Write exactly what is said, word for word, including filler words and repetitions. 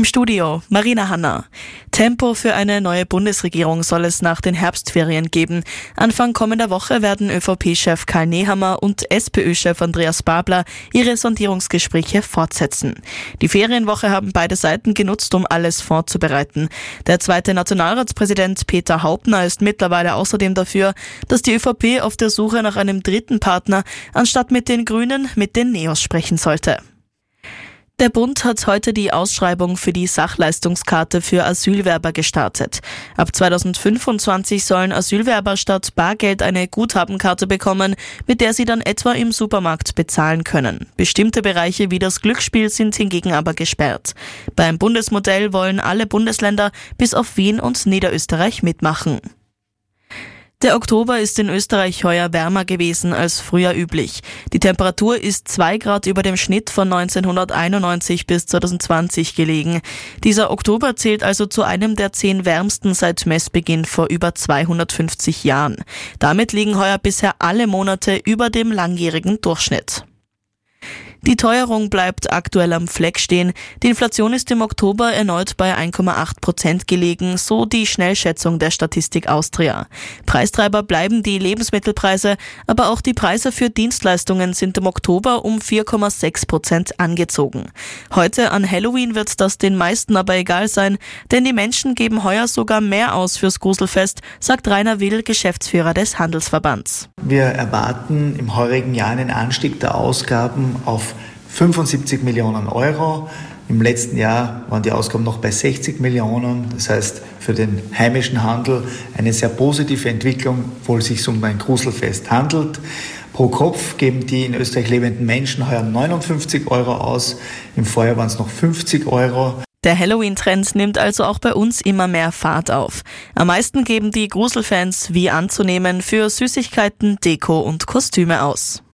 Im Studio Marina Hanna. Tempo für eine neue Bundesregierung soll es nach den Herbstferien geben. Anfang kommender Woche werden ÖVP-Chef Karl Nehammer und SPÖ-Chef Andreas Babler ihre Sondierungsgespräche fortsetzen. Die Ferienwoche haben beide Seiten genutzt, um alles vorzubereiten. Der zweite Nationalratspräsident Peter Hauptner ist mittlerweile außerdem dafür, dass die ÖVP auf der Suche nach einem dritten Partner anstatt mit den Grünen mit den Neos sprechen sollte. Der Bund hat heute die Ausschreibung für die Sachleistungskarte für Asylwerber gestartet. Ab zweitausendfünfundzwanzig sollen Asylwerber statt Bargeld eine Guthabenkarte bekommen, mit der sie dann etwa im Supermarkt bezahlen können. Bestimmte Bereiche wie das Glücksspiel sind hingegen aber gesperrt. Beim Bundesmodell wollen alle Bundesländer bis auf Wien und Niederösterreich mitmachen. Der Oktober ist in Österreich heuer wärmer gewesen als früher üblich. Die Temperatur ist zwei Grad über dem Schnitt von neunzehnhunderteinundneunzig bis zweitausendzwanzig gelegen. Dieser Oktober zählt also zu einem der zehn wärmsten seit Messbeginn vor über zweihundertfünfzig Jahren. Damit liegen heuer bisher alle Monate über dem langjährigen Durchschnitt. Die Teuerung bleibt aktuell am Fleck stehen. Die Inflation ist im Oktober erneut bei eins Komma acht Prozent gelegen, so die Schnellschätzung der Statistik Austria. Preistreiber bleiben die Lebensmittelpreise, aber auch die Preise für Dienstleistungen sind im Oktober um vier Komma sechs Prozent angezogen. Heute an Halloween wird das den meisten aber egal sein, denn die Menschen geben heuer sogar mehr aus fürs Gruselfest, sagt Rainer Will, Geschäftsführer des Handelsverbands. Wir erwarten im heurigen Jahr einen Anstieg der Ausgaben auf fünfundsiebzig Millionen Euro. Im letzten Jahr waren die Ausgaben noch bei sechzig Millionen. Das heißt, für den heimischen Handel eine sehr positive Entwicklung, obwohl es sich um ein Gruselfest handelt. Pro Kopf geben die in Österreich lebenden Menschen heuer neunundfünfzig Euro aus. Im Vorjahr waren es noch fünfzig Euro. Der Halloween-Trend nimmt also auch bei uns immer mehr Fahrt auf. Am meisten geben die Gruselfans, wie anzunehmen, für Süßigkeiten, Deko und Kostüme aus.